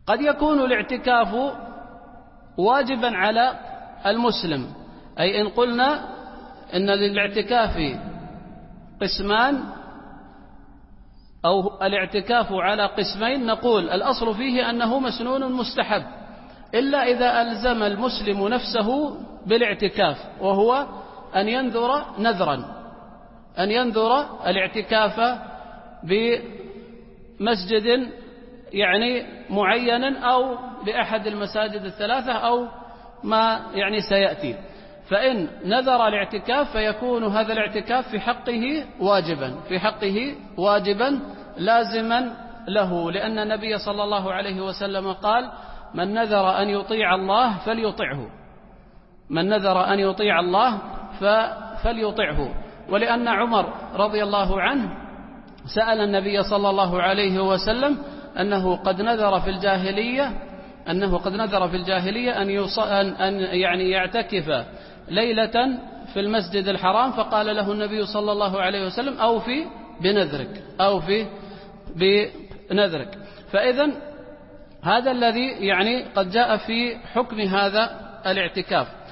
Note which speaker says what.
Speaker 1: قد يكون الاعتكاف واجبا على المسلم، أي إن قلنا إن للاعتكاف قسمان أو الاعتكاف على قسمين، نقول الأصل فيه أنه مسنون مستحب، إلا إذا ألزم المسلم نفسه بالاعتكاف، وهو أن ينذر نذرا، أن ينذر الاعتكاف بمسجد يعني معين أو بأحد المساجد الثلاثة أو ما يعني سيأتي. فإن نذر الاعتكاف فيكون هذا الاعتكاف في حقه واجبا لازما له، لأن النبي صلى الله عليه وسلم قال: من نذر أن يطيع الله فليطعه، من نذر أن يطيع الله فليطعه. ولأن عمر رضي الله عنه سأل النبي صلى الله عليه وسلم أنه قد نذر في الجاهلية أن يعني يعتكف ليلة في المسجد الحرام، فقال له النبي صلى الله عليه وسلم: أوفي بنذرك. فإذن هذا الذي يعني قد جاء في حكم هذا الاعتكاف.